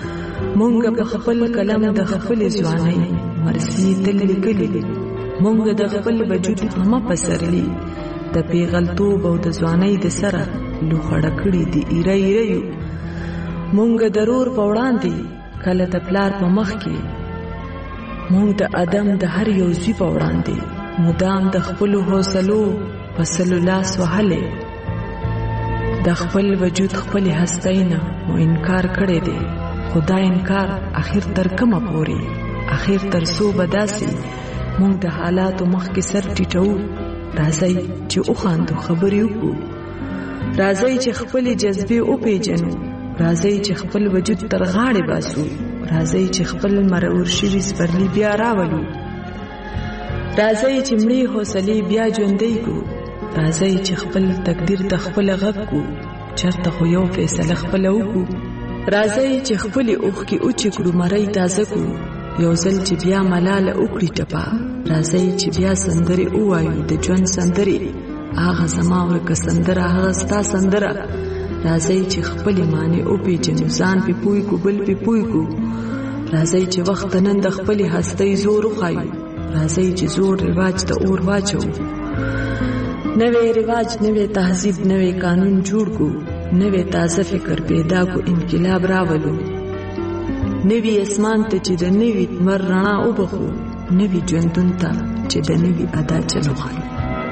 S14: مونږ په خپل قلم د خپل ځوانۍ مرسي تل لیکلي مونږ د خپل وجود هم پسرلی د پیغلتوب او د ځوانۍ د سره لوخړه کړې دي ایره ایره یو مونږ ضرور په وړاندې کله د پلار په مخ کې مونږ د ادم د هر یو زی په وړاندې مدام د خپل حوصلو پسلو لاس وهلې د خپل وجود خپل هستینا مو انکار کړی دی خدا انکار اخر تر کومه پوري اخر تر سو بداسي مونږ د حالاتو مخ کې سر ټیټو راځي چې او خاندو خبرې وکړو راځي چې خپل جذبه او پیجنو راځي چې خپل وجود تر غاړې باسو راځي چې خپل مرور شوي سپرلی بیا راولو راځي چې مړی حوصله بیا ژوندۍ کو راځي چې خپل تقدیر ته خپل غږ کو چرته خو یو فیصله خپل وکړو راځي چې خپل اوخ کې اوچ کړو مړی تازه کو یو ځل چې بیا ملاله وکړي ټپا راځي چې بیا سندري وایو د ژوند سندري هغه زما ورکه سندره هغه ستا سندره راځي چې خپل معنی او پیجنو ځان په پوي کو بل په پوي کو راځي چې وخت نن د خپل هستۍ زور خایو راځي چې زور رواج ته اور واچو نوې رواج نوې تهذیب نوې قانون جوړ کو نوې تازه فکر پیدا کو انقلاب راولو نوې اسمان ته چې د نوې مر رڼا وبخو نوې ژوندون ته چې د نوې ادا چلو خایو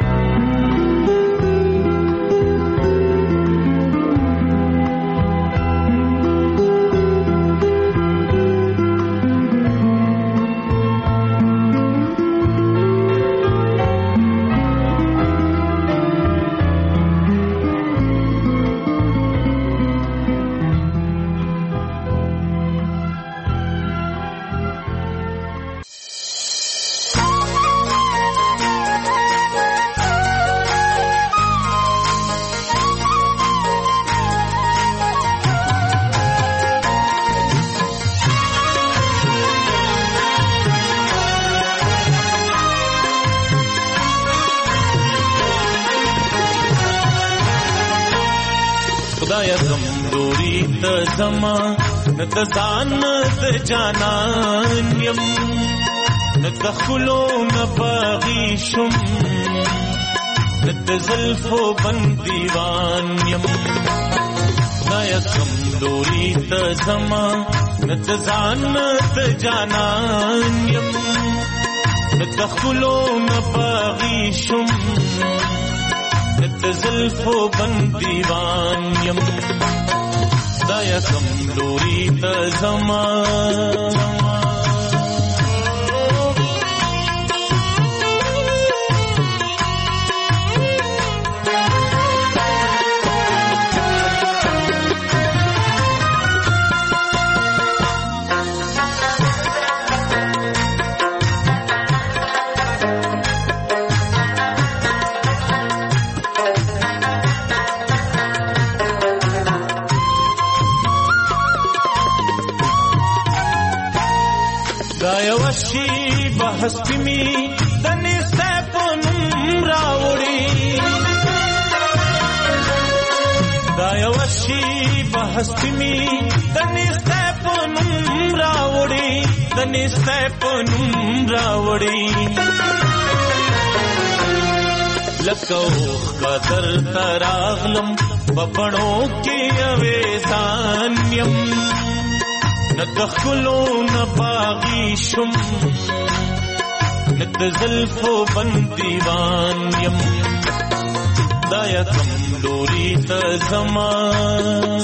S15: ندان د جانان یم ندخلو نباغي شم ند زلفو بندیوان یم نایا کمزوری د زما ندان د جانان یم ندخلو نباغي شم ند زلفو بندیوان یم دایا کمزوری تا زمان हस्ती में तने सैपनम रावड़ी दायवशी बहस्ती में तने सैपनम रावड़ी तने सैपनम रावड़ी लको कदर तरागलम बपड़ों के अवेसान्यम ندخلو نباغي شم ند زلفو بندیوان یم دایا کمزوری تا زمان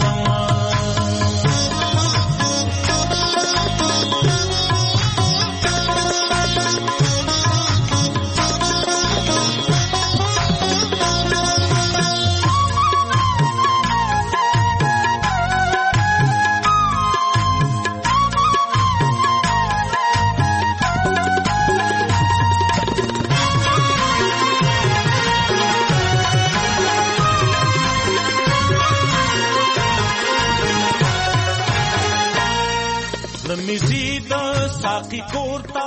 S15: साकी कोरता